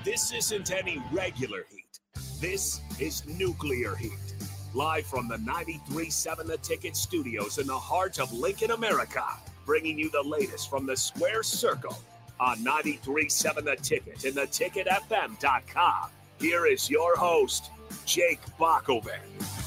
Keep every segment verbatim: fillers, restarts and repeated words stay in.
This isn't any regular heat. This is nuclear heat. Live from the ninety-three point seven The Ticket studios in the heart of Lincoln, America. Bringing you the latest from the Square Circle on ninety-three point seven The Ticket and the ticket f m dot com. Here is your host, Jake Bakoven.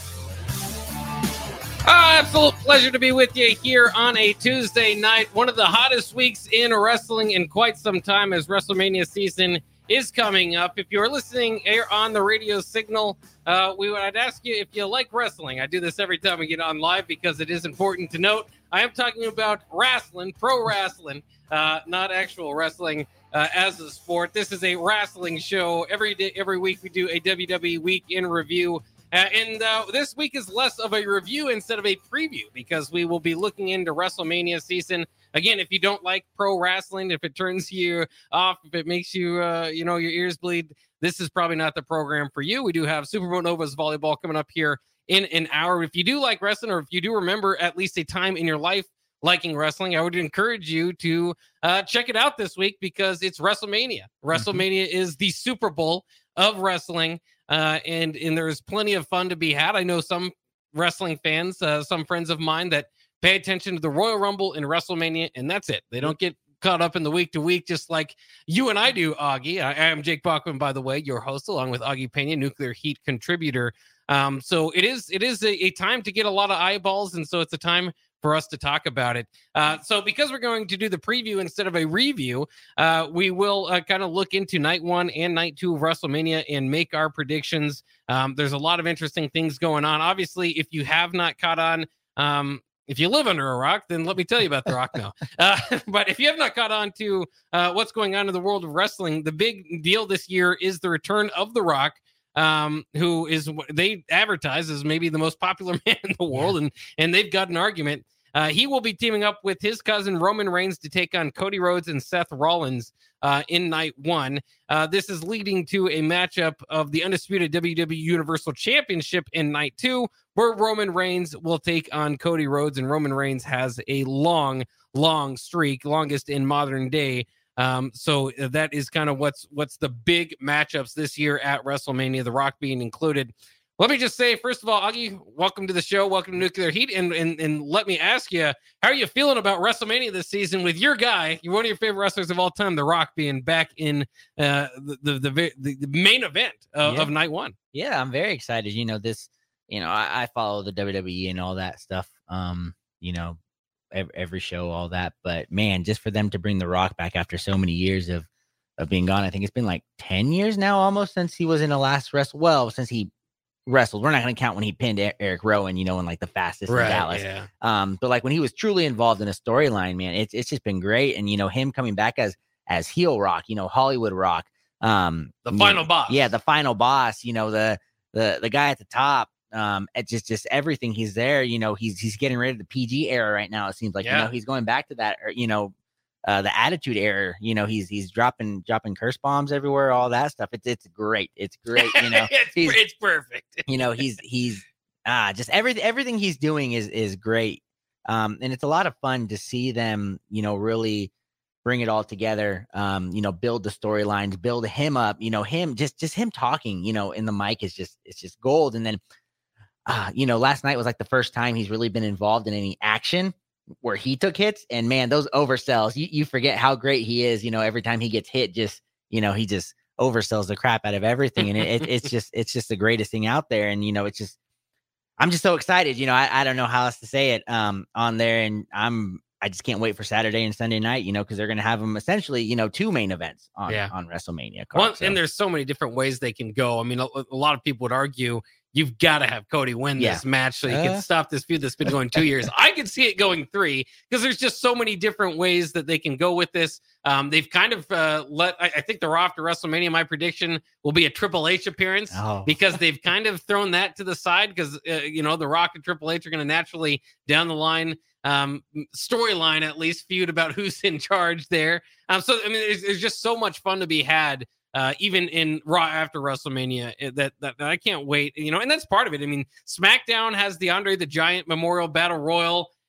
Ah, absolute pleasure to be with you here on a Tuesday night. One of the hottest weeks in wrestling in quite some time as WrestleMania season is coming up. If you're listening here on the radio signal, uh, we would I'd ask you if you like wrestling. I do this every time we get on live because it is important to note. I am talking about wrestling, pro wrestling, uh, not actual wrestling uh, as a sport. This is a wrestling show. Every day, every week we do a W W E Week in Review. Uh, and uh, this week is less of a review instead of a preview because we will be looking into WrestleMania season. Again, if you don't like pro wrestling, if it turns you off, if it makes you, uh, you know, your ears bleed, this is probably not the program for you. We do have Superboat Nova's volleyball coming up here in an hour. If you do like wrestling, or if you do remember at least a time in your life liking wrestling, I would encourage you to uh, check it out this week because it's WrestleMania. Mm-hmm. WrestleMania is the Super Bowl of wrestling. Uh, and, and there's plenty of fun to be had. I know some wrestling fans, uh, some friends of mine that pay attention to the Royal Rumble and WrestleMania, and that's it. They don't get caught up in the week to week, just like you and I do, Augie. I, I am Jake Bachman, by the way, your host, along with Augie Pena, Nuclear Heat contributor. Um, so it is, it is a, a time to get a lot of eyeballs. And so it's a time for us to talk about it. Uh, so because we're going to do the preview instead of a review, uh, we will uh, kind of look into night one and night two of WrestleMania and make our predictions. Um, there's a lot of interesting things going on. Obviously, if you have not caught on, um, if you live under a rock, then let me tell you about The Rock now. Uh, but if you have not caught on to uh, what's going on in the world of wrestling, the big deal this year is the return of The Rock. Um, who is they advertise as maybe the most popular man in the world, yeah. and and they've got an argument. Uh, he will be teaming up with his cousin Roman Reigns to take on Cody Rhodes and Seth Rollins uh, in night one. Uh, this is leading to a matchup of the undisputed W W E Universal Championship in night two, where Roman Reigns will take on Cody Rhodes, and Roman Reigns has a long, long streak, longest in modern day. Um, so that is kind of what's what's the big matchups this year at WrestleMania, The Rock being included. Let me just say, first of all, Augie, welcome to the show. Welcome to Nuclear Heat. And, and, and let me ask you, how are you feeling about WrestleMania this season with your guy, you're one of your favorite wrestlers of all time, The Rock, being back in uh, the, the, the, the, the main event of, yeah. of night one? Yeah, I'm very excited. You know, this, you know, I, I follow the W W E and all that stuff, um, you know, every, every show, all that. But, man, just for them to bring The Rock back after so many years of, of being gone, I think it's been like ten years now almost since he was in the last wrestle. Well, since he wrestled. We're not going to count when he pinned Eric Rowan, you know, in like the fastest right, in Dallas. Yeah. Um, but like when he was truly involved in a storyline, man, it's it's just been great. And you know, him coming back as as heel Rock, you know, Hollywood Rock, um, the final know, boss. Yeah, the final boss. You know, the the the guy at the top. Um, it just just everything. He's there. You know, he's he's getting rid of the P G era right now. It seems like yeah. you know he's going back to that. Or, you know. Uh, the attitude era, you know, he's he's dropping dropping curse bombs everywhere, all that stuff. It's it's great. It's great, you know. it's, he's, it's perfect. you know, he's he's ah just everything everything he's doing is is great. Um, and it's a lot of fun to see them, you know, really bring it all together. Um, you know, build the storylines, build him up. You know, him just just him talking, you know, in the mic is just it's just gold. And then, uh, you know, last night was like the first time he's really been involved in any action where he took hits, and man, those oversells, you, you forget how great he is. You know, every time he gets hit, just, you know, he just oversells the crap out of everything. And it, it, it's just, it's just the greatest thing out there. And, you know, it's just, I'm just so excited, you know, I, I don't know how else to say it um, on there. And I'm, I just can't wait for Saturday and Sunday night, you know, because they're going to have them essentially, you know, two main events on, yeah. on WrestleMania. Card, well, so. And there's so many different ways they can go. I mean, a, a lot of people would argue you've got to have Cody win yeah. this match so you uh, can stop this feud that's been going two years. I could see it going three because there's just so many different ways that they can go with this. Um, they've kind of uh, let, I, I think the Raw after WrestleMania, my prediction will be a Triple H appearance oh. because they've kind of thrown that to the side because, uh, you know, The Rock and Triple H are going to naturally down the line um, storyline, at least feud about who's in charge there. Um, so, I mean, there's, there's just so much fun to be had. Uh, even in Raw after WrestleMania, that, that that I can't wait, you know, and that's part of it. I mean, SmackDown has the Andre the Giant Memorial Battle Royal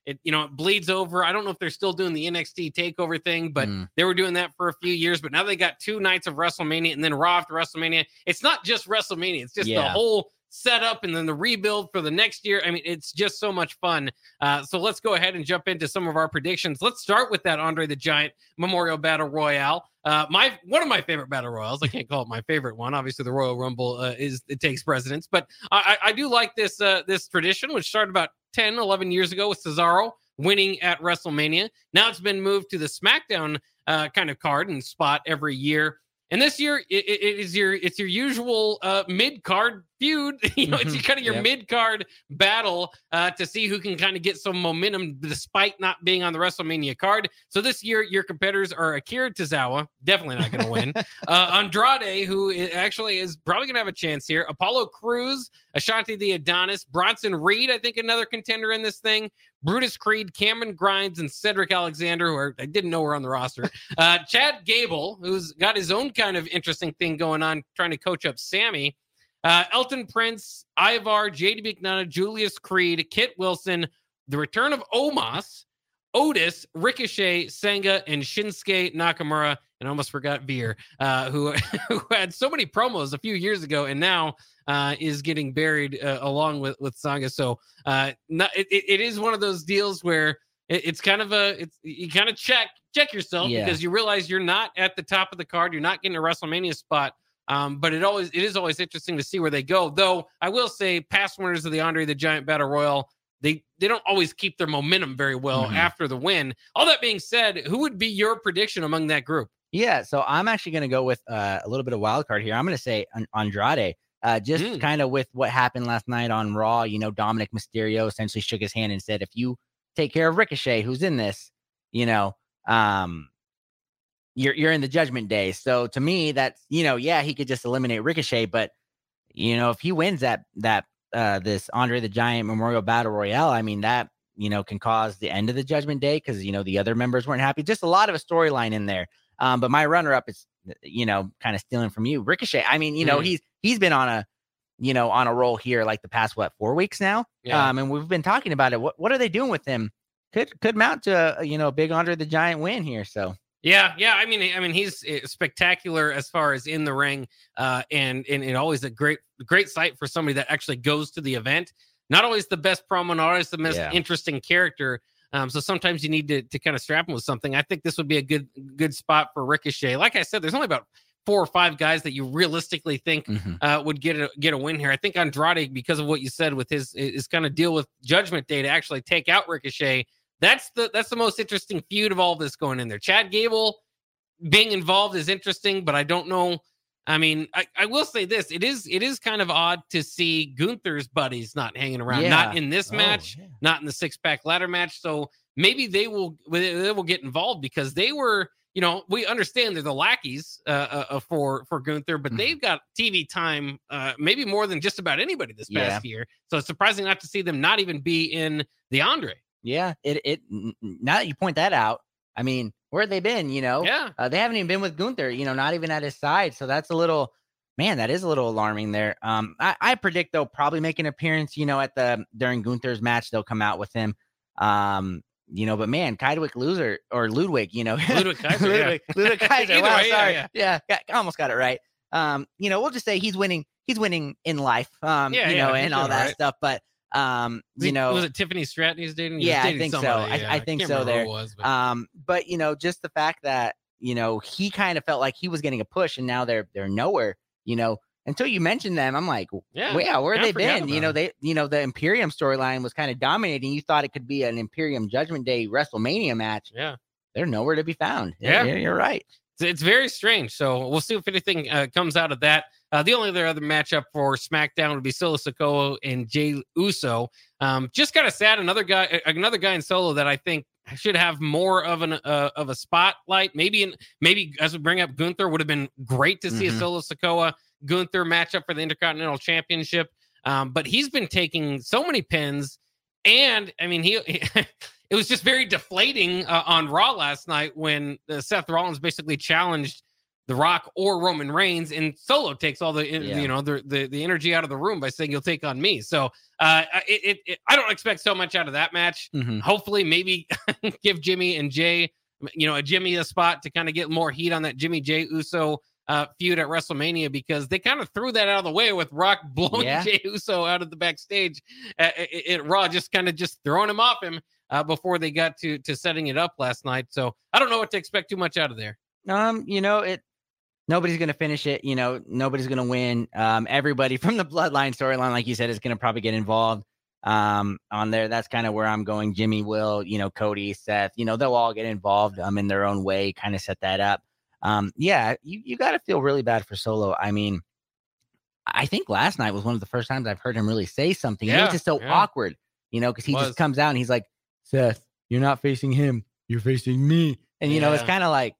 It, you know, it bleeds over. I don't know if they're still doing the N X T takeover thing, but Mm. they were doing that for a few years. But now they got two nights of WrestleMania and then Raw after WrestleMania. It's not just WrestleMania. It's just the Yeah. whole setup and then the rebuild for the next year. I mean, it's just so much fun. Uh, so let's go ahead and jump into some of our predictions. Let's start with that Andre the Giant Memorial Battle Royale. Uh, my one of my favorite battle royals. I can't call it my favorite one. Obviously, the Royal Rumble uh, is it takes precedence, but I, I do like this uh, this tradition, which started about ten, eleven years ago with Cesaro winning at WrestleMania. Now it's been moved to the SmackDown uh, kind of card and spot every year. And this year, it, it is your it's your usual uh, mid card feud. You know, it's kind of your Yep. mid card battle uh, to see who can kind of get some momentum despite not being on the WrestleMania card. So this year, your competitors are Akira Tozawa, definitely not going to win. uh, Andrade, who is actually is probably going to have a chance here. Apollo Crews, Ashanti the Adonis, Bronson Reed, I think another contender in this thing. Brutus Creed, Cameron Grimes, and Cedric Alexander, who are, I didn't know were on the roster. Uh, Chad Gable, who's got his own kind of interesting thing going on, trying to coach up Sammy. Uh, Elton Prince, Ivar, J D McDonough, Julius Creed, Kit Wilson, the return of Omos, Otis, Ricochet, Senga, and Shinsuke Nakamura. And I almost forgot Veer, uh, who, who had so many promos a few years ago and now uh, is getting buried uh, along with, with Sanga. So uh, not, it, it is one of those deals where it, it's kind of a, it's you kind of check, check yourself Yeah. because you realize you're not at the top of the card. You're not getting a WrestleMania spot. Um, but it always, it is always interesting to see where they go. Though I will say past winners of the Andre the Giant Battle Royal, they, they don't always keep their momentum very well Mhm. after the win. All that being said, who would be your prediction among that group? Yeah, so I'm actually going to go with uh, a little bit of wild card here. I'm going to say An- Andrade, uh, just Mm. kind of with what happened last night on Raw. You know, Dominic Mysterio essentially shook his hand and said, "If you take care of Ricochet, who's in this, you know, um, you're you're in the Judgment Day." So to me, that's you know, yeah, he could just eliminate Ricochet, but you know, if he wins that that uh, this Andre the Giant Memorial Battle Royale, I mean that you know can cause the end of the Judgment Day because you know the other members weren't happy. Just a lot of a storyline in there. Um, but my runner-up is, you know, kind of stealing from you, Ricochet. I mean, you know, Mm. he's he's been on a, you know, on a roll here like the past what four weeks now. Yeah. Um, and we've been talking about it. What what are they doing with him? Could could mount to a, you know, big Andre the Giant win here. So Yeah, yeah. I mean, I mean, he's uh, spectacular as far as in the ring, uh, and and and always a great great sight for somebody that actually goes to the event. Not always the best promo, not always the most Yeah. interesting character. Um, so sometimes you need to to kind of strap him with something. I think this would be a good good spot for Ricochet. Like I said, there's only about four or five guys that you realistically think mhm. uh, would get a get a win here. I think Andrade, because of what you said with his his kind of deal with Judgment Day to actually take out Ricochet. That's the that's the most interesting feud of all this going in there. Chad Gable being involved is interesting, but I don't know. I mean, I, I will say this: it is it is kind of odd to see Gunther's buddies not hanging around, Yeah. not in this Oh, match, yeah. not in the six pack ladder match. So maybe they will they will get involved because they were. You know, we understand they're the lackeys uh, uh, for for Gunther, but Mhm. they've got T V time, uh, maybe more than just about anybody this past year. So it's surprising not to see them not even be in the Andre. Yeah, it it n- n- now that you point that out, I mean, where have they been? You know, Yeah. uh, they haven't even been with Gunther. You know, not even at his side. So that's a little, man, that is a little alarming there. Um, I, I predict they'll probably make an appearance. You know, at the during Gunther's match, they'll come out with him. Um, you know, but man, Kydwick loser or Ludwig, you know, Ludwig Kaiser, yeah. Ludwig, Ludwig Kaiser. Either Wow, way, yeah, sorry, yeah. yeah, got, almost got it right. Um, you know, we'll just say he's winning. He's winning in life. Um, Yeah, you yeah, know, he's and all doing that all right. stuff. But um, Was you he- know, was it Tiffany Stratton he's dating? He was Yeah, I dating think so. somebody, I- yeah. I think can't so remember who there. it was, but- Um, but you know, just the fact that you know he kind of felt like he was getting a push, and now they're they're nowhere. You know, until you mentioned them, I'm like, yeah, well, yeah, where have I they forgot been? You about know, him. they you know the Imperium storyline was kind of dominating. You thought it could be an Imperium Judgment Day WrestleMania match. yeah. They're nowhere to be found. Yeah. you're, you're right. It's, it's very strange. So we'll see if anything uh, comes out of that. Uh, the only other other matchup for SmackDown would be Solo Sikoa and Jay Uso. Um, just kind of sad. Another guy, another guy in Solo that I think should have more of an uh, of a spotlight. Maybe in maybe as we bring up Gunther, would have been great to see Mhm. a Solo Sikoa Gunther matchup for the Intercontinental Championship. Um, but he's been taking so many pins, and I mean he. It was just very deflating uh, on Raw last night when uh, Seth Rollins basically challenged The Rock or Roman Reigns, and Solo takes all the Yeah. you know the, the the energy out of the room by saying you'll take on me. So uh, it, it, it I don't expect so much out of that match. Mhm. Hopefully, maybe give Jimmy and Jay, you know, a Jimmy a spot to kind of get more heat on that Jimmy Jay Uso uh, feud at WrestleMania, because they kind of threw that out of the way with Rock blowing Yeah. Jay Uso out of the backstage at, at, at Raw, just kind of just throwing him off him uh, before they got to to setting it up last night. So I don't know what to expect too much out of there. Um, you know, it nobody's gonna finish it, you know, nobody's gonna win. Um, everybody from the Bloodline storyline, like you said, is gonna probably get involved um on there. That's kind of where I'm going. Jimmy will, you know, Cody, Seth, you know, they'll all get involved um in their own way, kind of set that up. Um, yeah, you, you gotta feel really bad for Solo. I mean, I think last night was one of the first times I've heard him really say something. Yeah, it was just so yeah. awkward, you know, because he Was. just comes out and he's like, Seth, you're not facing him, you're facing me. And you know, it's Yeah. kind of like,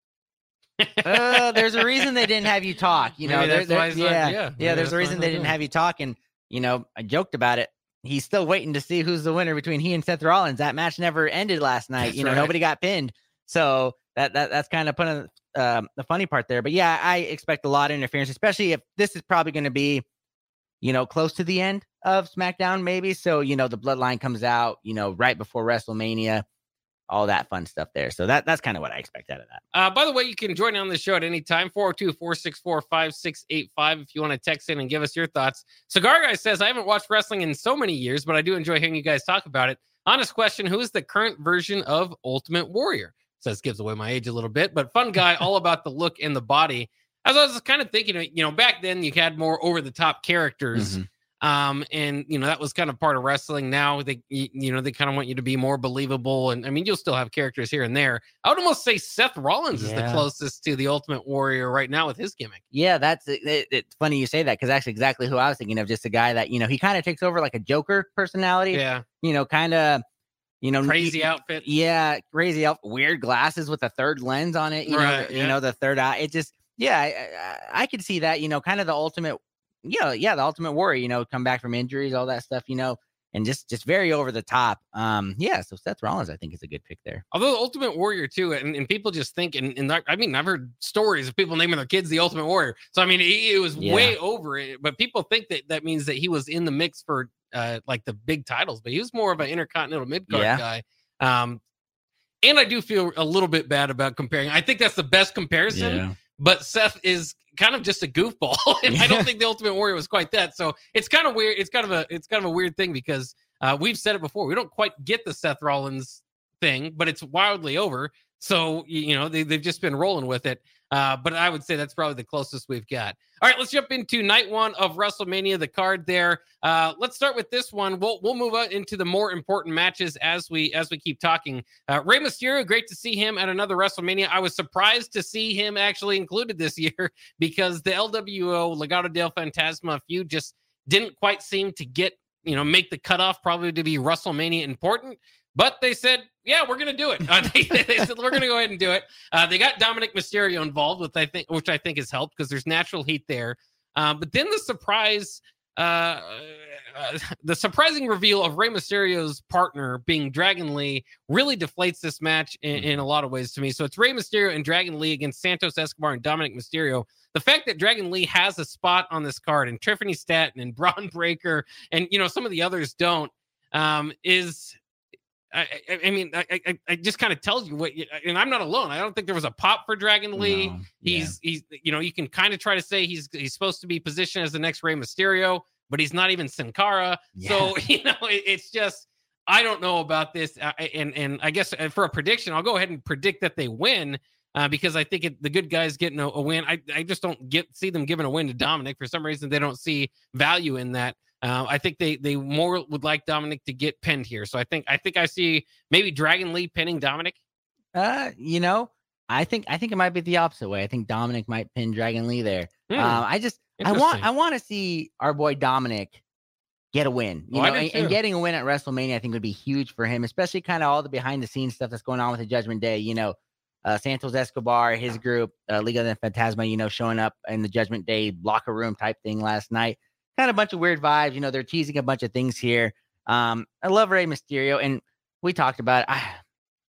uh, there's a reason they didn't have you talk. You know, Maybe there- that's there- why he's not- yeah, yeah, yeah, maybe There's that's a why reason he's they not didn't doing have you talk. And you know, I joked about it. He's still waiting to see who's the winner between he and Seth Rollins. That match never ended last night. That's you know, right. nobody got pinned. So that that that's kind of putting um, the funny part there. But yeah, I expect a lot of interference, especially if this is probably going to be, you know, close to the end of SmackDown, maybe. So you know, the Bloodline comes out, you know, right before WrestleMania. All that fun stuff there. So that that's kind of what I expect out of that. Uh, by the way, you can join on the show at any time, four oh two, four six four, five six eight five, if you want to text in and give us your thoughts. Cigar Guy says, I haven't watched wrestling in so many years, but I do enjoy hearing you guys talk about it. Honest question, who is the current version of Ultimate Warrior? Says, gives away my age a little bit, but fun guy, all about the look and the body. As I was kind of thinking, you know, back then you had more over-the-top characters. Mhm. Um, and you know, that was kind of part of wrestling. Now they, you, you know, they kind of want you to be more believable. And I mean, you'll still have characters here and there. I would almost say Seth Rollins is the Yeah. closest to the Ultimate Warrior right now with his gimmick. Yeah, that's it, it- it's funny you say that because that's exactly who I was thinking of. Just a guy that, you know, he kind of takes over like a Joker personality. Yeah. You know, kind of, you know, Crazy he- outfit. Yeah, crazy outfit, weird glasses with a third lens on it. You Right, know, the, yeah. you know, the third eye. It just, yeah, I, I, I could see that. You know, kind of the ultimate. Yeah, yeah, the Ultimate Warrior. You know, come back from injuries, all that stuff. You know, and just just very over the top. Um, yeah. So Seth Rollins, I think, is a good pick there. Although the Ultimate Warrior too, and, and people just think, and, and I mean, I've heard stories of people naming their kids the Ultimate Warrior. So I mean, he, it was Yeah. way over it. But people think that that means that he was in the mix for uh, like the big titles, but he was more of an Intercontinental mid card Yeah. guy. Um, and I do feel a little bit bad about comparing. I think that's the best comparison. But Seth is kind of just a goofball, and I don't think the Ultimate Warrior was quite that. So it's kind of weird. It's kind of a it's kind of a weird thing because uh, we've said it before. We don't quite get the Seth Rollins thing, but it's wildly over. So you know they they've just been rolling with it. Uh, but I would say that's probably the closest we've got. All right, let's jump into night one of WrestleMania. The card there. Uh, let's start with this one. We'll we'll move on into the more important matches as we as we keep talking. Uh, Rey Mysterio, great to see him at another WrestleMania. I was surprised to see him actually included this year because the L W O Legado del Fantasma feud just didn't quite seem to get, you know, make the cutoff probably to be WrestleMania important. But they said, yeah, we're going to do it. Uh, they, they said, we're going to go ahead and do it. Uh, they got Dominic Mysterio involved, with I think, which I think has helped because there's natural heat there. Uh, but then the surprise, uh, uh, the surprising reveal of Rey Mysterio's partner being Dragon Lee really deflates this match in, in a lot of ways to me. So it's Rey Mysterio and Dragon Lee against Santos Escobar and Dominic Mysterio. The fact that Dragon Lee has a spot on this card and Tiffany Stratton and Braun Breaker and, you know, some of the others don't, um, is... I, I, I mean, I, I, I just kind of tells you what, you, and I'm not alone. I don't think there was a pop for Dragon Lee. No, yeah. He's, he's, you know, you can kind of try to say he's, he's supposed to be positioned as the next Rey Mysterio, but he's not even Sin Cara. Yeah. So, you know, it, it's just, I don't know about this. Uh, and, and I guess for a prediction, I'll go ahead and predict that they win uh, because I think it, the good guys getting a, a win. I, I just don't get, see them giving a win to Dominic. For some reason, they don't see value in that. Uh, I think they they more would like Dominic to get pinned here. So I think I think I see maybe Dragon Lee pinning Dominic. Uh, you know, I think I think it might be the opposite way. I think Dominic might pin Dragon Lee there. Hmm, Um, I just I want interesting. I want to see our boy Dominic get a win. You Oh, I know, do and, and too. getting a win at WrestleMania I think would be huge for him, especially kind of all the behind the scenes stuff that's going on with the Judgment Day. You know, uh, Santos Escobar, his group, uh, Liga de Fantasma, you know, showing up in the Judgment Day locker room type thing last night. Kind of a bunch of weird vibes. You know, they're teasing a bunch of things here. Um, I love Rey Mysterio, and we talked about it. I,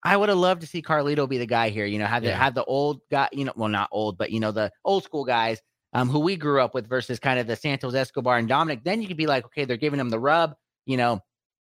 I would have loved to see Carlito be the guy here. You know, have the Yeah. have the old guy. You know, well, not old, but you know, the old school guys um, who we grew up with versus kind of the Santos Escobar and Dominic. Then you could be like, okay, they're giving him the rub. You know,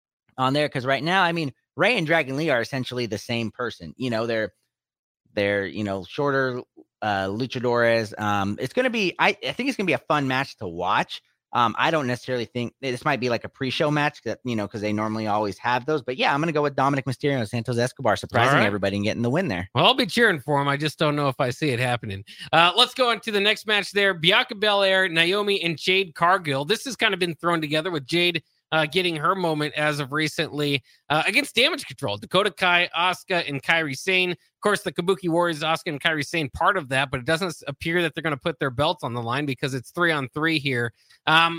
on there because right now, I mean, Ray and Dragon Lee are essentially the same person. You know, they're they're you know shorter uh, luchadores. Um, it's gonna be. I, I think it's gonna be a fun match to watch. Um, I don't necessarily think this might be like a pre-show match that, you know, because they normally always have those. But yeah, I'm going to go with Dominic Mysterio and Santos Escobar, surprising right. everybody and getting the win there. Well, I'll be cheering for him. I just don't know if I see it happening. Uh, let's go on to the next match there. Bianca Belair, Naomi, and Jade Cargill. This has kind of been thrown together with Jade uh, getting her moment as of recently uh, against Damage Control. Dakota Kai, Asuka, and Kairi Sane. Of course, the Kabuki Warriors, Asuka and Kairi Sane, part of that, but it doesn't appear that they're going to put their belts on the line because it's three on three here. Um,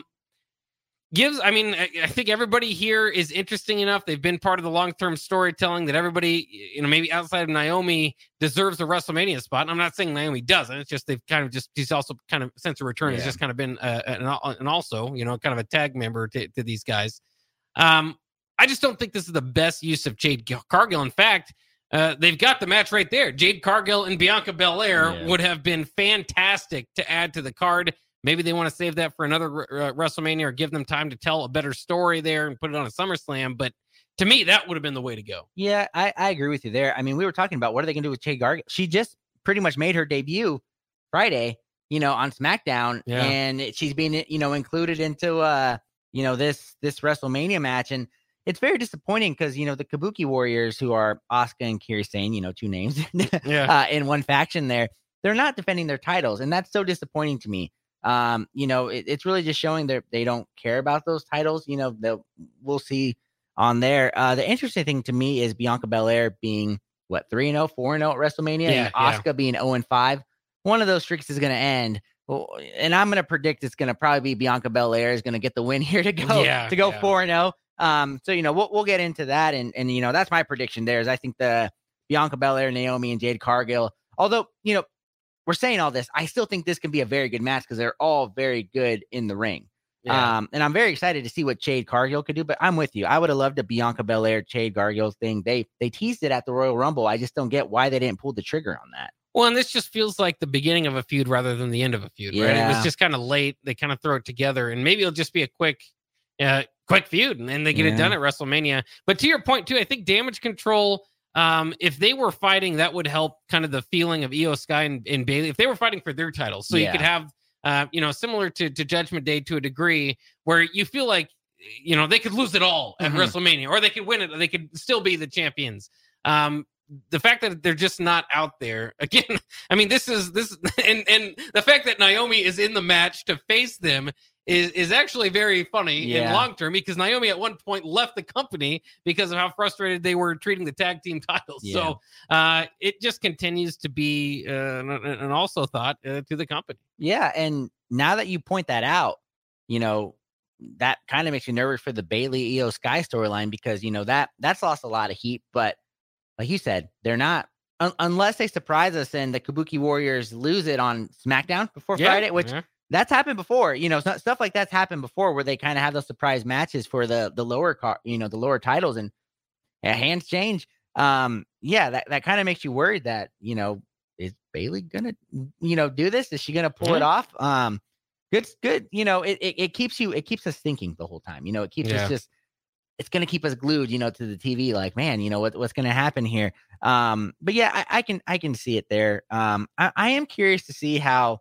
Gives, I mean, I, I think everybody here is interesting enough. They've been part of the long-term storytelling that everybody, you know, maybe outside of Naomi deserves a WrestleMania spot. And I'm not saying Naomi doesn't. It's just they've kind of just, she's also kind of, since her return, Yeah. has just kind of been, uh, an, and also, you know, kind of a tag member to, to these guys. Um, I just don't think this is the best use of Jade Cargill. In fact, uh, they've got the match right there. Jade Cargill and Bianca Belair Yeah. would have been fantastic to add to the card. Maybe they want to save that for another uh, WrestleMania or give them time to tell a better story there and put it on a SummerSlam. But to me, that would have been the way to go. Yeah, I, I agree with you there. I mean, we were talking about what are they going to do with Jade Cargill? She just pretty much made her debut Friday, you know, on SmackDown, Yeah. and it- she's being, you know, included into, uh, you know, this this WrestleMania match, and it's very disappointing because you know the Kabuki Warriors, who are Asuka and Kairi Sane, you know, two names, Yeah. uh, in one faction there, they're not defending their titles, and that's so disappointing to me. Um, you know, it, it's really just showing that they don't care about those titles. You know, they'll we'll see on there. Uh, the interesting thing to me is Bianca Belair being what three and zero, four and zero at WrestleMania, Yeah, and Asuka being zero and five. One of those streaks is going to end, well, and I'm going to predict it's going to probably be Bianca Belair is going to get the win here to go Yeah, to go yeah. four and zero. Um, so you know we'll we'll get into that, and and you know that's my prediction. There is I think the Bianca Belair, Naomi, and Jade Cargill. Although you know. We're saying all this, I still think this can be a very good match because they're all very good in the ring. Yeah. Um, and I'm very excited to see what Jade Cargill could do. But I'm with you. I would have loved a Bianca Belair, Jade Cargill thing. They they teased it at the Royal Rumble. I just don't get why they didn't pull the trigger on that. Well, and this just feels like the beginning of a feud rather than the end of a feud, right? It Yeah. was just kind of late. They kind of throw it together, and maybe it'll just be a quick, uh, quick feud, and then they get Yeah. it done at WrestleMania. But to your point, too, I think Damage Control, um, if they were fighting, that would help kind of the feeling of Io Sky and, and Bailey. If they were fighting for their titles, so Yeah. you could have, uh, you know, similar to, to Judgment Day to a degree, where you feel like, you know, they could lose it all at Mhm. WrestleMania, or they could win it, or they could still be the champions. Um, the fact that they're just not out there again, I mean, this is this, and and the fact that Naomi is in the match to face them is is actually very funny in Yeah. long term, because Naomi at one point left the company because of how frustrated they were treating the tag team titles. Yeah. So uh, it just continues to be uh, an, an also thought uh, to the company. Yeah, and now that you point that out, you know that kind of makes me nervous for the Bailey Io Sky storyline because you know that that's lost a lot of heat. But like you said, they're not un- unless they surprise us and the Kabuki Warriors lose it on SmackDown before Yeah. Friday, which Yeah. that's happened before. You know, stu- stuff like that's happened before where they kind of have those surprise matches for the the lower car, you know, the lower titles, and yeah, hands change. Um, yeah, that that kind of makes you worried that you know is Bailey gonna you know do this? Is she gonna pull it Mhm. off? Um, good, good. You know, it, it it keeps you it keeps us thinking the whole time. You know, it keeps Yeah. us just. It's gonna keep us glued, you know, to the T V. Like, man, you know what what's gonna happen here? Um, but yeah, I, I can I can see it there. Um, I, I am curious to see how.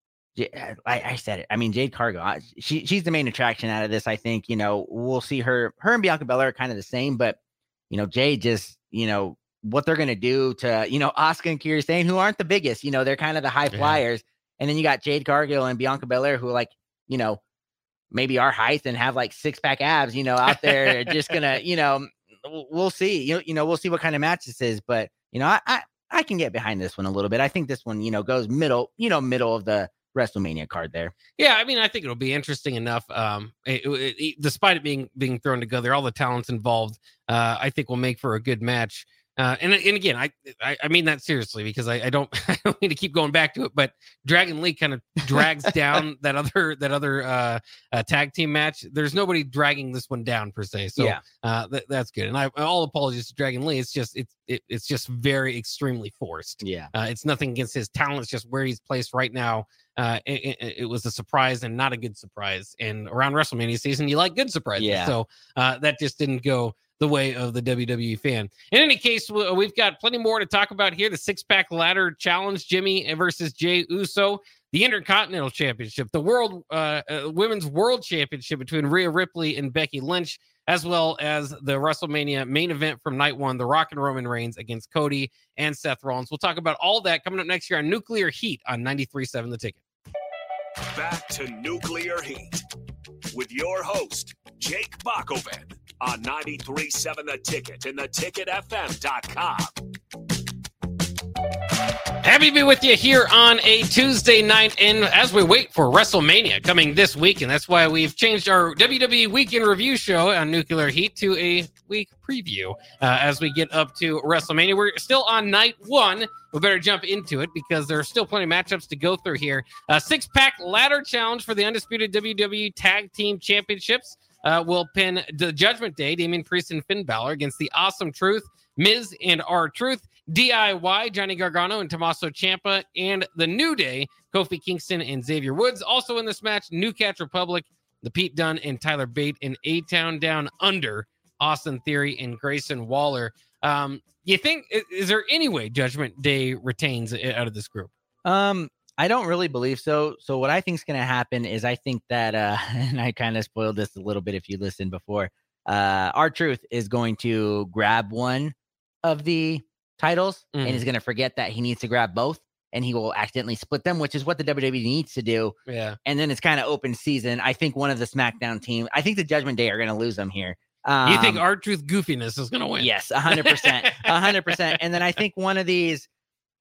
J- I, I said it. I mean, Jade Cargill, I- she she's the main attraction out of this. I think you know we'll see her. Her and Bianca Belair are kind of the same, but you know, Jade just you know what they're gonna do to you know Asuka and Kairi Sane, who aren't the biggest. You know, they're kind of the high Yeah. flyers, and then you got Jade Cargill and Bianca Belair, who are like you know maybe our height and have like six pack abs. You know, out there just gonna you know w- we'll see. You know, you know we'll see what kind of match this is, but you know I. I I can get behind this one a little bit. I think this one, you know, goes middle, you know, middle of the WrestleMania card there. Yeah, I mean, I think it'll be interesting enough. Um, it, it, it- despite it being being thrown together, all the talents involved, uh, I think will make for a good match. Uh, and and again, I, I I mean that seriously because I, I don't I don't need to keep going back to it. But Dragon Lee kind of drags down that other that other uh, uh, tag team match. There's nobody dragging this one down per se. So Yeah. uh, th- that's good. And I all apologies to Dragon Lee. It's just it's it, it's just very extremely forced. Yeah. Uh, it's nothing against his talent. It's just where he's placed right now. Uh, it, it, it was a surprise and not a good surprise. And around WrestleMania season, you like good surprises. Yeah. So uh, that just didn't go the way of the W W E fan. In any case, we've got plenty more to talk about here. The six-pack ladder challenge, Jimmy versus Jey Uso, the Intercontinental Championship, the World uh, uh, Women's World Championship between Rhea Ripley and Becky Lynch, as well as the WrestleMania main event from night one, The Rock and Roman Reigns against Cody and Seth Rollins. We'll talk about all that coming up next year on Nuclear Heat on ninety-three point seven The Ticket. Back to Nuclear Heat with your host, Jake Bakoven, on ninety-three point seven The Ticket and the ticket f m dot com. Happy to be with you here on a Tuesday night, and as we wait for WrestleMania coming this week, and that's why we've changed our W W E Weekend Review show on Nuclear Heat to a week preview uh, as we get up to WrestleMania. We're still on night one. We better jump into it because there are still plenty of matchups to go through here. A six-pack ladder challenge for the undisputed W W E Tag Team Championships uh, will pin the Judgment Day, Damian Priest and Finn Balor against the Awesome Truth, Miz and R-Truth, D I Y, Johnny Gargano and Tommaso Ciampa, and the New Day, Kofi Kingston and Xavier Woods. Also in this match, New Catch Republic, the Pete Dunne and Tyler Bate, and A-Town Down Under, Austin Theory and Grayson Waller. Um, you think, is, is there any way Judgment Day retains out of this group? Um, I don't really believe so. So what I think is going to happen is I think that, uh, and I kind of spoiled this a little bit if you listened before, uh, R-Truth is going to grab one of the titles mm. and is going to forget that he needs to grab both, and he will accidentally split them, which is what the W W E needs to do. Yeah. And then it's kind of open season. I think one of the SmackDown team, I think the Judgment Day are going to lose them here. Um, you think R-Truth goofiness is going to win? Yes, one hundred percent. one hundred percent. And then I think one of these,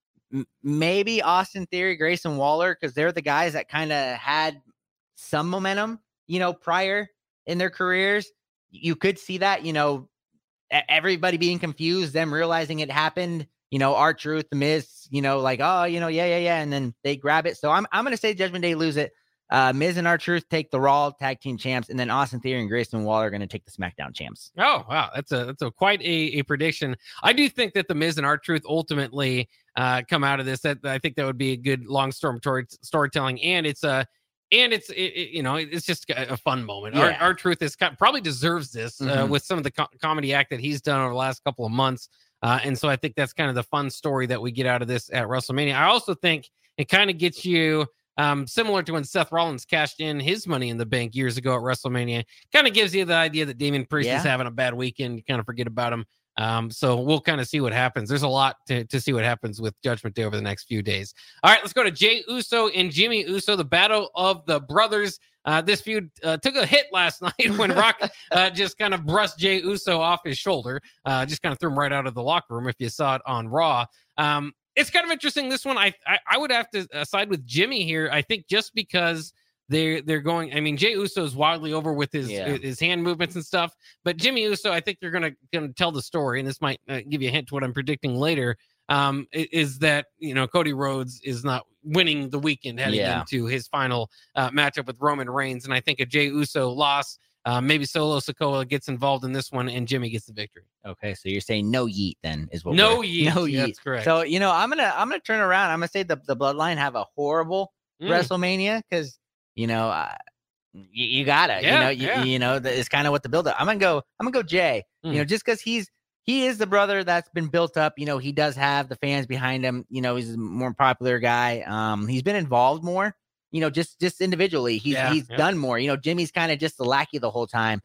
m- maybe Austin Theory, Grayson Waller, because they're the guys that kind of had some momentum, you know, prior in their careers. You could see that, you know, everybody being confused, them realizing it happened, you know, R-Truth, The Miz, you know, like, oh, you know, yeah, yeah, yeah. And then they grab it. So I'm I'm going to say Judgment Day lose it. Uh, Miz and R-Truth take the Raw Tag Team Champs, and then Austin Theory and Grayson Waller are going to take the SmackDown Champs. Oh, wow. That's a that's a quite a, a prediction. I do think that The Miz and R-Truth ultimately uh, come out of this. That I think that would be a good long storm story, storytelling, and it's a and it's it, it, you know it's just a, a fun moment. Yeah. R- R-Truth is probably deserves this mm-hmm. uh, with some of the co- comedy act that he's done over the last couple of months, uh, and so I think that's kind of the fun story that we get out of this at WrestleMania. I also think it kind of gets you. Um, similar to when Seth Rollins cashed in his Money in the Bank years ago at WrestleMania, kind of gives you the idea that Damian Priest yeah. is having a bad weekend. You kind of forget about him. Um, so we'll kind of see what happens. There's a lot to, to see what happens with Judgment Day over the next few days. All right, let's go to Jey Uso and Jimmy Uso, the battle of the brothers. Uh, this feud uh, took a hit last night when Rock uh, just kind of brushed Jey Uso off his shoulder, uh, just kind of threw him right out of the locker room if you saw it on Raw. Um, It's kind of interesting. This one, I, I I would have to side with Jimmy here. I think just because they're they're going. I mean, Jey Uso is wildly over with his yeah. his hand movements and stuff. But Jimmy Uso, I think they're gonna gonna tell the story, and this might uh, give you a hint to what I'm predicting later. Um, is that you know Cody Rhodes is not winning the weekend heading yeah. into his final uh, matchup with Roman Reigns, and I think a Jey Uso loss. Uh, maybe Solo Sikoa gets involved in this one, and Jimmy gets the victory. Okay, so you're saying no yeet then is what? No we're, yeet. No yeet. That's correct. So you know, I'm gonna I'm gonna turn around. I'm gonna say the the Bloodline have a horrible mm. WrestleMania because you know uh, you, you gotta yeah, you know you, yeah. you know the, it's kind of what the build up. I'm gonna go I'm gonna go Jay. Mm. You know, just because he's he is the brother that's been built up. You know, he does have the fans behind him. You know, he's a more popular guy. Um, he's been involved more. You know, just just individually, he's yeah, he's yeah. done more. You know, Jimmy's kind of just the lackey the whole time.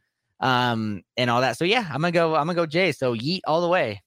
Um, and all that. So yeah, I'm gonna go, I'm gonna go Jay. So yeet all the way.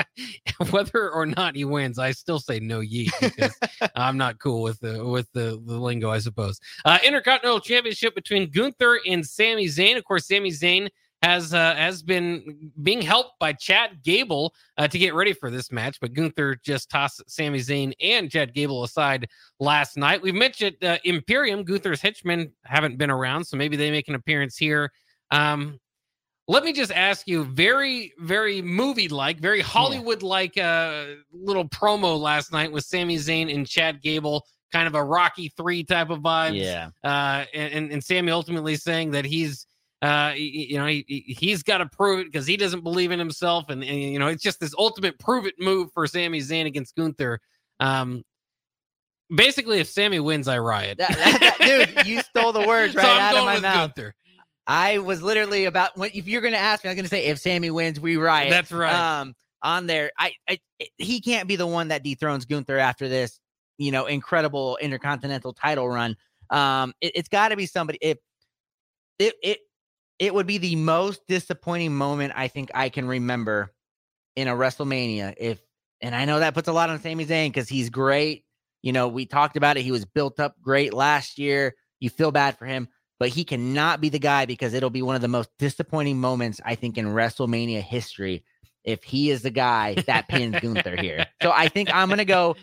Whether or not he wins, I still say no yeet because I'm not cool with the with the, the lingo, I suppose. Uh, Intercontinental Championship between Gunther and Sami Zayn. Of course, Sami Zayn has uh, has been being helped by Chad Gable uh, to get ready for this match, but Gunther just tossed Sami Zayn and Chad Gable aside last night. We've mentioned uh, Imperium. Gunther's henchmen haven't been around, so maybe they make an appearance here. Um, Let me just ask you, very, very movie-like, very Hollywood-like uh, little promo last night with Sami Zayn and Chad Gable, kind of a Rocky three type of vibes. Yeah. Uh, and, and Sami ultimately saying that he's, uh, you know, he, he's got to prove it because he doesn't believe in himself. And, and, you know, it's just this ultimate prove-it move for Sami Zayn against Gunther. Um, basically, if Sami wins, I riot. That, that, that, dude, you stole the words right so I'm out going of my with mouth. Gunther. I was literally about when if you're going to ask me, I'm going to say if Sami wins, we riot. That's right. Um, on there, I, I he can't be the one that dethrones Gunther after this, you know, incredible intercontinental title run. Um, it, it's got to be somebody. If it it it would be the most disappointing moment I think I can remember in a WrestleMania. If and I know that puts a lot on Sami Zayn because he's great. You know, we talked about it. He was built up great last year. You feel bad for him. But he cannot be the guy because it'll be one of the most disappointing moments, I think, in WrestleMania history if he is the guy that pins Gunther here. So I think I'm going to go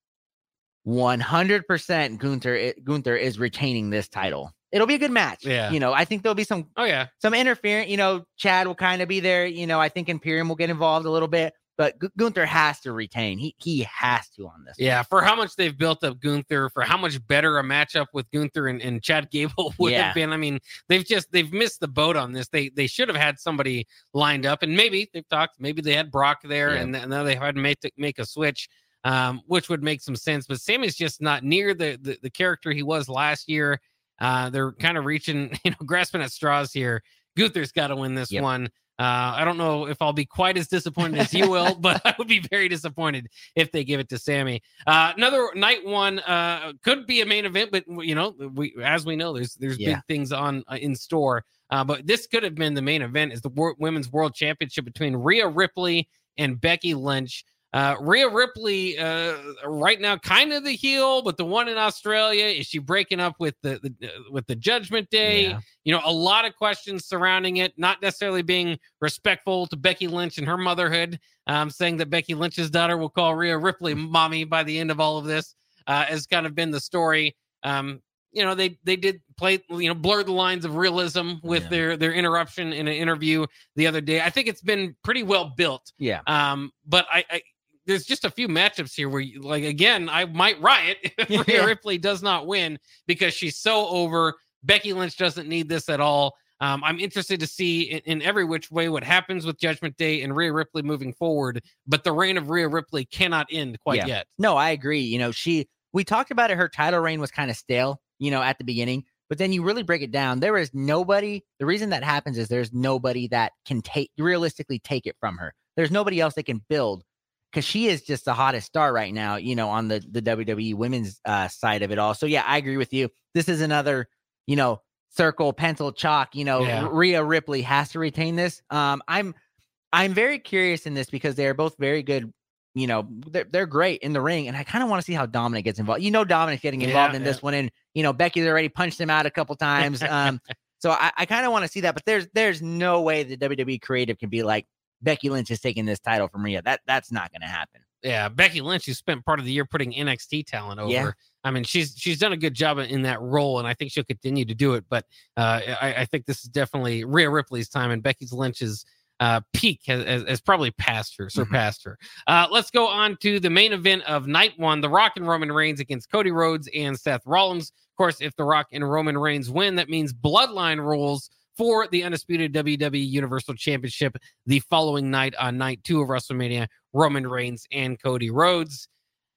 one hundred percent Gunther, Gunther is retaining this title. It'll be a good match. Yeah. You know, I think there'll be some, oh, yeah. some interference. You know, Chad will kind of be there. You know, I think Imperium will get involved a little bit. But Gu- Gunther has to retain. He he has to on this. Yeah, for how much they've built up Gunther, for how much better a matchup with Gunther and, and Chad Gable would Yeah. have been. I mean, they've just they've missed the boat on this. They they should have had somebody lined up, and maybe they've talked. Maybe they had Brock there, Yeah. and, and now they had to make to make a switch, um, which would make some sense. But Sami's just not near the the, the character he was last year. Uh, they're kind of reaching, you know, grasping at straws here. Gunther's got to win this Yep. one. Uh, I don't know if I'll be quite as disappointed as you will, but I would be very disappointed if they give it to Sami. Uh, another night one uh, could be a main event, but you know, we as we know, there's there's Yeah. big things on uh, in store. Uh, but this could have been the main event: is the Wor- Women's World Championship between Rhea Ripley and Becky Lynch. Uh, Rhea Ripley, uh, right now, kind of the heel, but the one in Australia, is she breaking up with the, the uh, with the Judgment Day? Yeah. You know, a lot of questions surrounding it. Not necessarily being respectful to Becky Lynch and her motherhood. Um, saying that Becky Lynch's daughter will call Rhea Ripley mommy by the end of all of this, uh, has kind of been the story. Um, you know, they they did play, you know, blur the lines of realism with Yeah. their their interruption in an interview the other day. I think it's been pretty well built. Yeah. Um, but I, I there's just a few matchups here where, you, like, again, I might riot if Yeah. Rhea Ripley does not win because she's so over. Becky Lynch doesn't need this at all. Um, I'm interested to see in, in every which way what happens with Judgment Day and Rhea Ripley moving forward. But the reign of Rhea Ripley cannot end quite Yeah. yet. No, I agree. You know, she, we talked about it. Her title reign was kind of stale, you know, at the beginning, but then you really break it down. There is nobody, the reason that happens is there's nobody that can take, realistically take it from her. There's nobody else that can build because she is just the hottest star right now, you know, on the, the W W E women's uh, side of it all. So yeah, I agree with you. This is another, you know, circle, pencil, chalk, you know, Yeah. Rhea Ripley has to retain this. Um, I'm, I'm very curious in this because they are both very good. You know, they're, they're great in the ring. And I kind of want to see how Dominic gets involved. You know, Dominic's getting involved Yeah, in yeah. this one. And, you know, Becky's already punched him out a couple times. Um, so I, I kind of want to see that. But there's there's no way the W W E creative can be like, Becky Lynch is taking this title from Rhea. That That's not going to happen. Yeah, Becky Lynch, who spent part of the year putting N X T talent over. Yeah. I mean, she's she's done a good job in that role, and I think she'll continue to do it. But uh, I, I think this is definitely Rhea Ripley's time, and Becky Lynch's uh, peak has, has, has probably passed her, surpassed her. Uh, let's go on to the main event of night one: The Rock and Roman Reigns against Cody Rhodes and Seth Rollins. Of course, if The Rock and Roman Reigns win, that means Bloodline rules for the undisputed W W E Universal Championship the following night on night two of WrestleMania, Roman Reigns and Cody Rhodes.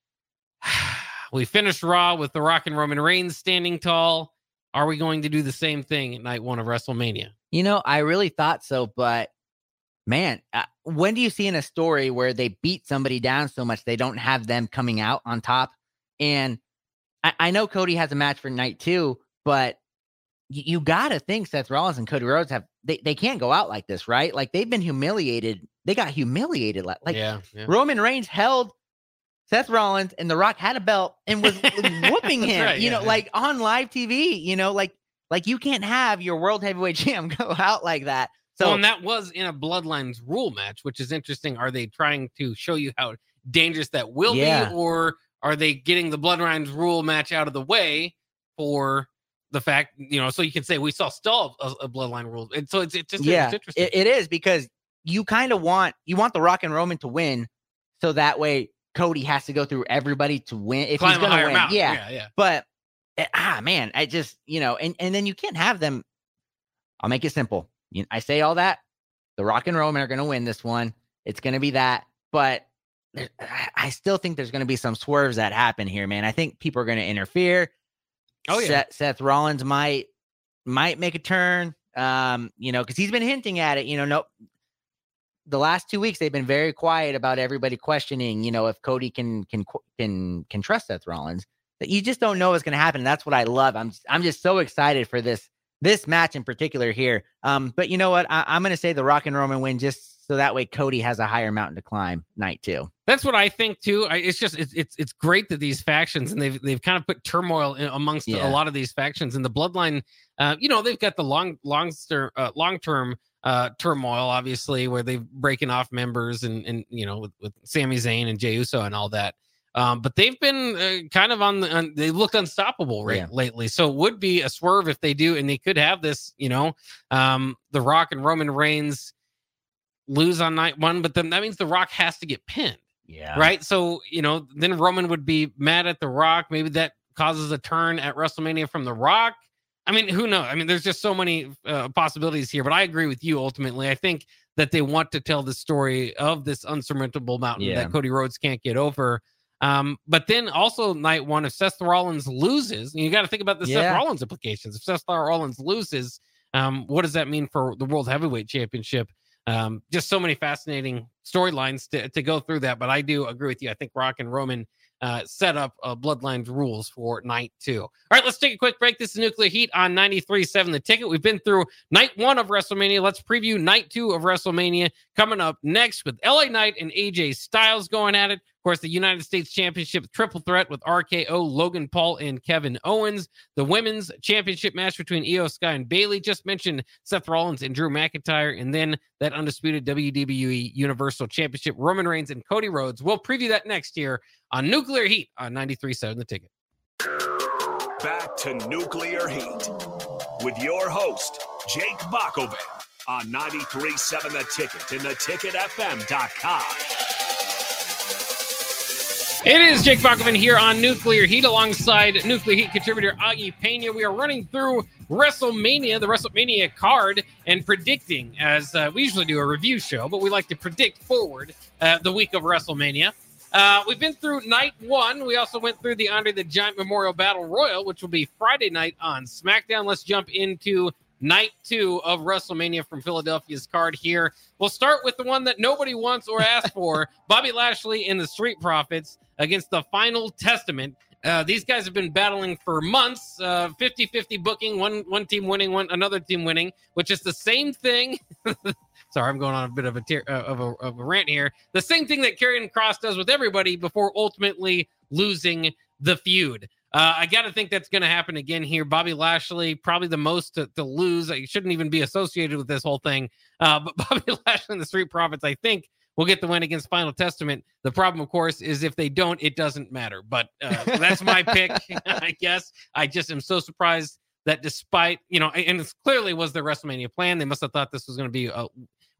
We finished Raw with The Rock and Roman Reigns standing tall. Are we going to do the same thing at night one of WrestleMania? You know, I really thought so. But, man, uh, when do you see in a story where they beat somebody down so much they don't have them coming out on top? And I, I know Cody has a match for night two, but you, you got to think Seth Rollins and Cody Rhodes have, they, they can't go out like this, right? Like, they've been humiliated. They got humiliated. Like, like yeah, yeah. Roman Reigns held Seth Rollins and The Rock had a belt and was whooping him, right, you yeah, know, yeah. like on live T V, you know, like, like you can't have your world heavyweight champ go out like that. So well, and that was in a Bloodlines rule match, which is interesting. Are they trying to show you how dangerous that will Yeah. be, or are they getting the Bloodlines rule match out of the way for the fact, you know, so you can say we saw still a, a bloodline rules. And so it's, it's just yeah, it's interesting. It, it is because you kind of want, you want the Rock and Roman to win. So that way Cody has to go through everybody to win. If Climb he's going to win. mountain. Yeah. yeah. Yeah. But ah, man, I just, you know, and, and then you can't have them. I'll make it simple. You know, I say all that. The Rock and Roman are going to win this one. It's going to be that. But there, I still think there's going to be some swerves that happen here, man. I think people are going to interfere. Oh yeah, Seth, Seth Rollins might might make a turn. Um, you know, because he's been hinting at it. You know, no, the last two weeks they've been very quiet about everybody questioning. You know, if Cody can can can can trust Seth Rollins. That you just don't know what's going to happen. And that's what I love. I'm I'm just so excited for this this match in particular here. Um, but you know what? I, I'm going to say the Rock and Roman win just so that way Cody has a higher mountain to climb night two. That's what I think too. I, it's just it's, it's it's great that these factions and they've they've kind of put turmoil in, amongst Yeah. a lot of these factions and the bloodline. Uh, you know, they've got the long long uh, long term uh, turmoil, obviously, where they've breaking off members and and you know with, with Sami Zayn and Jey Uso and all that. Um, but they've been uh, kind of on the, on, they look unstoppable right Yeah. lately. So it would be a swerve if they do, and they could have this, you know, um, the Rock and Roman Reigns lose on night one, but then that means the Rock has to get pinned. Yeah. Right. So, you know, then Roman would be mad at the Rock. Maybe that causes a turn at WrestleMania from the Rock. I mean, who knows? I mean, there's just so many uh, possibilities here, but I agree with you. Ultimately, I think that they want to tell the story of this unsurmountable mountain Yeah. that Cody Rhodes can't get over. Um, but then also night one, if Seth Rollins loses, and you got to think about the Yeah. Seth Rollins implications. If Seth Rollins loses, um, what does that mean for the World Heavyweight Championship? Um, just so many fascinating storylines to, to go through that. But I do agree with you. I think Rock and Roman uh, set up uh, Bloodline rules for night two. All right, let's take a quick break. This is Nuclear Heat on ninety-three point seven The Ticket. We've been through night one of WrestleMania. Let's preview night two of WrestleMania coming up next with L A Knight and A J Styles going at it. Of course, the United States Championship triple threat with R K O, Logan Paul, and Kevin Owens. The women's championship match between Io Sky and Bayley. Just mentioned Seth Rollins and Drew McIntyre. And then that undisputed W W E Universal Championship, Roman Reigns and Cody Rhodes. We'll preview that next year on Nuclear Heat on ninety-three point seven The Ticket. Back to Nuclear Heat with your host, Jake Bakoven on ninety-three point seven The Ticket and the ticket f m dot com. It is Jake Bakoven here on Nuclear Heat alongside Nuclear Heat contributor Augie Pena. We are running through WrestleMania, the WrestleMania card, and predicting, as uh, we usually do a review show, but we like to predict forward uh, the week of WrestleMania. Uh, we've been through night one. We also went through the Andre the Giant Memorial Battle Royal, which will be Friday night on SmackDown. Let's jump into night two of WrestleMania from Philadelphia's card here. We'll start with the one that nobody wants or asked for, Bobby Lashley and the Street Profits against the Final Testament. Uh, these guys have been battling for months, uh, fifty-fifty booking, one one team winning, one another team winning, which is the same thing. Sorry, I'm going on a bit of a, tear, uh, of, a of a rant here. The same thing that Karrion Kross does with everybody before ultimately losing the feud. Uh, I got to think that's going to happen again here. Bobby Lashley, probably the most to, to lose. He shouldn't even be associated with this whole thing. Uh, but Bobby Lashley and the Street Profits, I think, will get the win against Final Testament. The problem, of course, is if they don't, it doesn't matter. But uh, that's my pick, I guess. I just am so surprised that despite, you know, and it clearly was their WrestleMania plan. They must have thought this was going to be a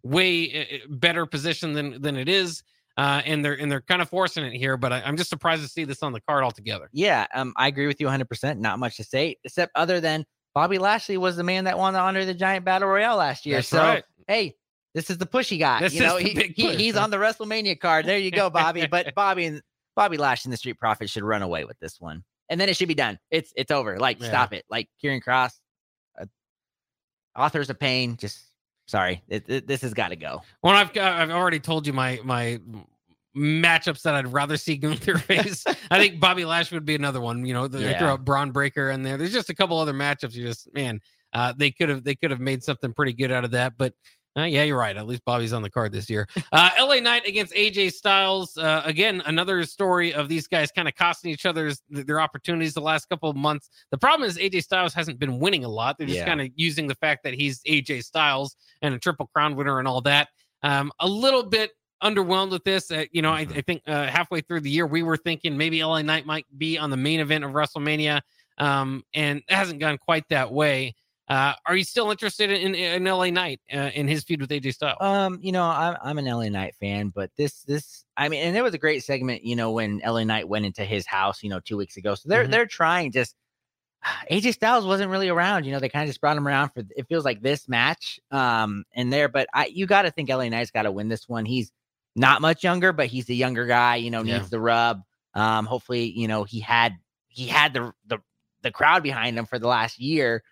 way better position than than it is. Uh, and they're and they're kind of forcing it here, but I, I'm just surprised to see this on the card altogether. Yeah, um, I agree with you one hundred percent. Not much to say, except other than Bobby Lashley was the man that won the Andre the Giant Battle Royale last year. That's so, right. hey, this is the push he got. This you know, is the he, big he, push, he's huh? on the WrestleMania card. There you go, Bobby. But Bobby and Bobby Lashley and the Street Profits should run away with this one, and then it should be done. It's it's over. Like, Yeah. stop it. Like Karrion Kross, uh, authors of pain. Just sorry, it, it, this has got to go. Well, I've got, I've already told you my my matchups that I'd rather see Gunther face. I think Bobby Lashley would be another one. You know, they Yeah. throw a Braun Breaker in there. There's just a couple other matchups. You just man, uh, they could have they could have made something pretty good out of that. But uh, yeah, you're right. At least Bobby's on the card this year. Uh, L A Knight against A J Styles. Uh, again, another story of these guys kind of costing each other's their opportunities the last couple of months. The problem is A J Styles hasn't been winning a lot. They're just Yeah. kind of using the fact that he's A J Styles and a Triple Crown winner and all that. Um, a little bit underwhelmed with this. Uh, you know, I, I think uh, halfway through the year, we were thinking maybe L A Knight might be on the main event of WrestleMania. um, and it hasn't gone quite that way. Uh, are you still interested in, in L A Knight uh, in his feud with A J Styles? Um, you know, I'm I'm an L A Knight fan, but this this I mean, and there was a great segment, you know, when L A Knight went into his house, you know, two weeks ago. So they're Mm-hmm. they're trying just A J Styles wasn't really around, you know. They kind of just brought him around for it feels like this match, um, and there. But I you got to think L A Knight's got to win this one. He's not much younger, but he's the younger guy, you know, Yeah. needs the rub. Um, hopefully, you know, he had he had the the the crowd behind him for the last year.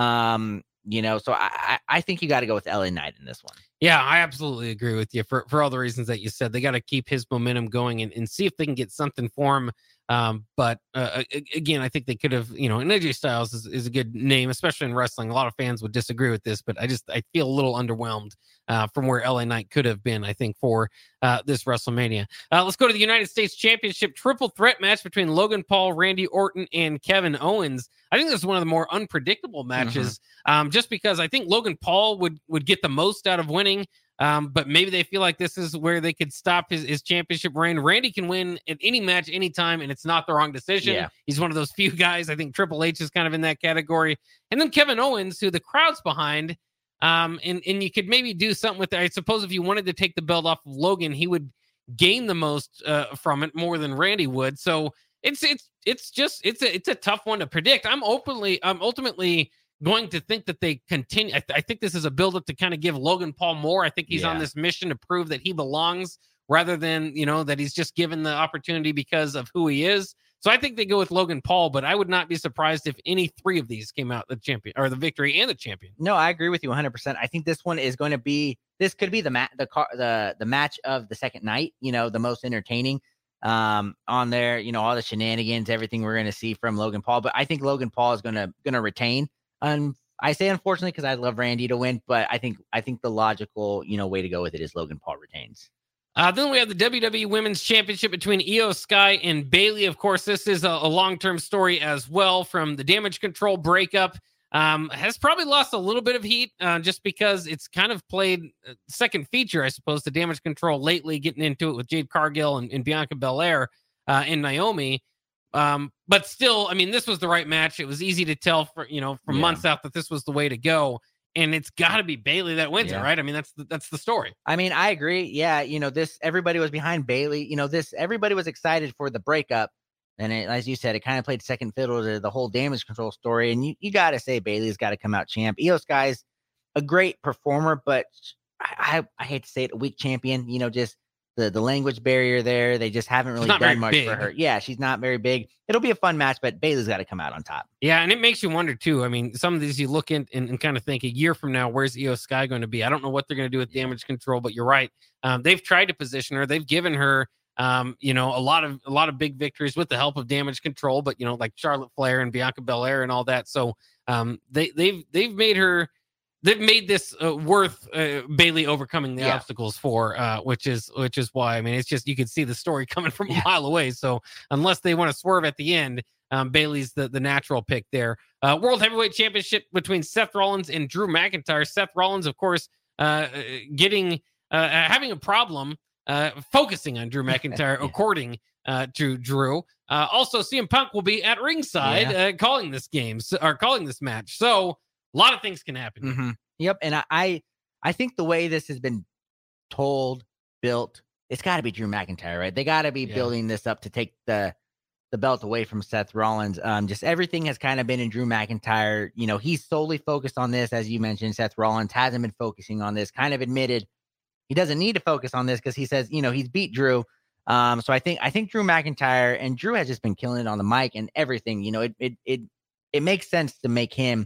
Um, you know, so I I, I think you got to go with L A Knight in this one. Yeah, I absolutely agree with you for, for all the reasons that you said. They got to keep his momentum going and, and see if they can get something for him. Um, but uh, again, I think they could have, you know, and A J Styles is, is a good name, especially in wrestling. A lot of fans would disagree with this, but I just, I feel a little underwhelmed uh, from where L A Knight could have been, I think, for uh, this WrestleMania. Uh, let's go to the United States Championship triple threat match between Logan Paul, Randy Orton, and Kevin Owens. I think this is one of the more unpredictable matches, mm-hmm. um, just because I think Logan Paul would, would get the most out of winning. Um, but maybe they feel like this is where they could stop his, his championship reign. Randy can win at any match, anytime, and it's not the wrong decision. Yeah. He's one of those few guys. I think Triple H is kind of in that category. And then Kevin Owens, who the crowd's behind. Um, and, and you could maybe do something with that. I suppose if you wanted to take the belt off of Logan, he would gain the most uh, from it, more than Randy would. So it's it's it's just it's a it's a tough one to predict. I'm openly I'm ultimately going to think that they continue. I, th- I think this is a buildup to kind of give Logan Paul more. I think he's Yeah. on this mission to prove that he belongs, rather than, you know, that he's just given the opportunity because of who he is. So I think they go with Logan Paul, but I would not be surprised if any three of these came out the champion, or the victory and the champion. No, I agree with you one hundred percent. I think this one is going to be, this could be the mat, the car, the, the match of the second night, you know, the most entertaining um, on there, you know, all the shenanigans, everything we're going to see from Logan Paul. But I think Logan Paul is going to, going to retain. Um, I say unfortunately because I love Randy to win, but I think I think the logical, you know, way to go with it is Logan Paul retains. Uh, then we have the W W E Women's Championship between Io Sky and Bayley. Of course, this is a, a long-term story as well from the Damage Control breakup. Um, has probably lost a little bit of heat uh, just because it's kind of played uh, second feature, I suppose, the Damage Control lately, getting into it with Jade Cargill and, and Bianca Belair uh, and Naomi. Um, but still, I mean, this was the right match. It was easy to tell for, you know, from Yeah. months out that this was the way to go. And it's got to be Bayley that wins Yeah. it, right? I mean, that's the, that's the story. I mean, I agree. Yeah, you know, this everybody was behind Bayley. You know, this everybody was excited for the breakup, and it, as you said, it kind of played second fiddle to the whole Damage Control story. And you, you got to say Bayley's got to come out champ. Io Sky's a great performer, but I, I I hate to say it, a weak champion. You know, just the the language barrier there. They just haven't really not very done much big. for her. Yeah, she's not very big. It'll be a fun match, but Bayley's got to come out on top. Yeah, and it makes you wonder too. I mean, some of these you look in and, and kind of think a year from now, where's Io Sky going to be? I don't know what they're going to do with Damage Control, but you're right. Um, they've tried to position her. They've given her, um, you know, a lot of a lot of big victories with the help of Damage Control. But you know, like Charlotte Flair and Bianca Belair and all that. So um, they they've they've made her. They've made this uh, worth uh, Bayley overcoming the Yeah. obstacles for, uh, which is which is why. I mean, it's just you could see the story coming from Yeah. a mile away. So unless they want to swerve at the end, um, Bayley's the the natural pick there. Uh, World Heavyweight Championship between Seth Rollins and Drew McIntyre. Seth Rollins, of course, uh, getting uh, having a problem uh, focusing on Drew McIntyre, Yeah. according uh, to Drew. Uh, also, C M Punk will be at ringside uh, calling this game so, or calling this match. So. A lot of things can happen. Mm-hmm. Yep. And I, I, I think the way this has been told, built, it's got to be Drew McIntyre, right? They got to be Yeah. building this up to take the the belt away from Seth Rollins. Um, just everything has kind of been in Drew McIntyre. You know, he's solely focused on this, as you mentioned. Seth Rollins hasn't been focusing on this. Kind of admitted he doesn't need to focus on this because he says, you know, he's beat Drew. Um, so I think I think Drew McIntyre, and Drew has just been killing it on the mic and everything. You know, it it it it makes sense to make him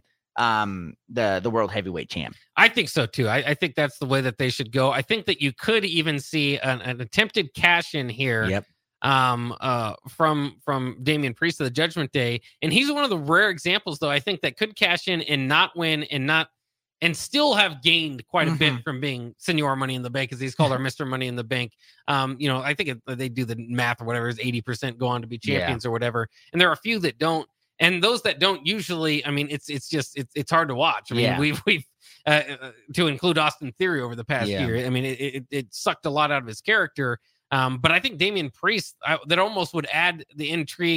um the the world heavyweight champ. I think so too. I, I think that's the way that they should go. I think that you could even see an, an attempted cash in here. Yep. Um, uh, from from Damian Priest of the Judgment Day, and he's one of the rare examples, though, I think, that could cash in and not win and not and still have gained quite a Mhm. bit from being Senor Money in the Bank, as he's called, or Mister Money in the Bank. Um, you know, I think it, they do the math or whatever, is eighty percent go on to be champions or whatever, and there are a few that don't. And those that don't usually, I mean, it's it's just it's it's hard to watch. I mean, Yeah. we've we've uh, uh, to include Austin Theory over the past Yeah. year. I mean, it, it it sucked a lot out of his character. Um, but I think Damian Priest, I, that almost would add the intrigue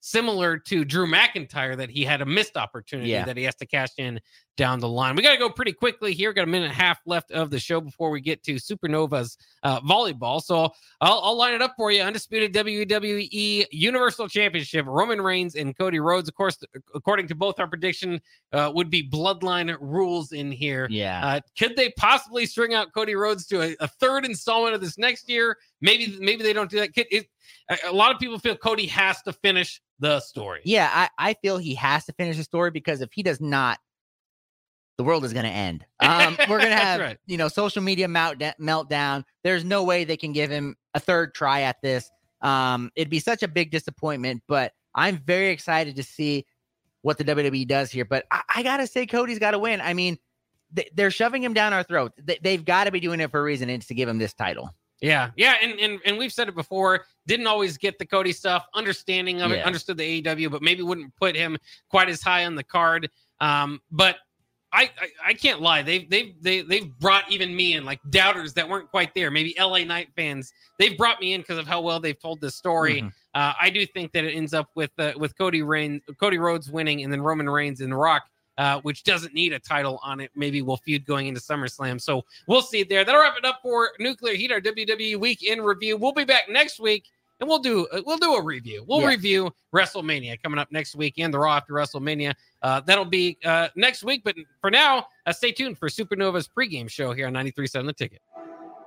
similar to Drew McIntyre, that he had a missed opportunity Yeah. that he has to cash in down the line. We got to go pretty quickly here. Got a minute and a half left of the show before we get to Supernova's uh, volleyball. So I'll, I'll line it up for you. Undisputed W W E Universal Championship, Roman Reigns and Cody Rhodes. Of course, according to both our prediction, uh, would be bloodline rules in here. Yeah. Uh, could they possibly string out Cody Rhodes to a, a third installment of this next year? Maybe, maybe they don't do that. Could, it, a, a lot of people feel Cody has to finish the story. Yeah, I, I feel he has to finish the story, because if he does not, the world is going to end. Um, we're going to have, right. you know, social media melt, meltdown. There's no way they can give him a third try at this. Um, it'd be such a big disappointment, but I'm very excited to see what the W W E does here. But I, I got to say, Cody's got to win. I mean, they, they're shoving him down our throats. They, they've got to be doing it for a reason. It's to give him this title. Yeah, yeah, and, and and we've said it before, didn't always get the Cody stuff, understanding of it, Yeah. understood the A E W, but maybe wouldn't put him quite as high on the card. Um, but I, I I can't lie, they've they've they, they've brought even me in, like doubters that weren't quite there, maybe L A Knight fans, they've brought me in because of how well they've told this story. Mm-hmm. Uh, I do think that it ends up with uh, with Cody Reigns, Cody Rhodes winning, and then Roman Reigns and The Rock. Uh, which doesn't need a title on it. Maybe we'll feud going into SummerSlam. So we'll see there. That'll wrap it up for Nuclear Heat, our W W E Week in Review. We'll be back next week, and we'll do uh, we'll do a review. We'll yeah. review WrestleMania coming up next week and the Raw after WrestleMania. Uh, that'll be uh, next week. But for now, uh, stay tuned for Supernova's pregame show here on ninety-three point seven The Ticket.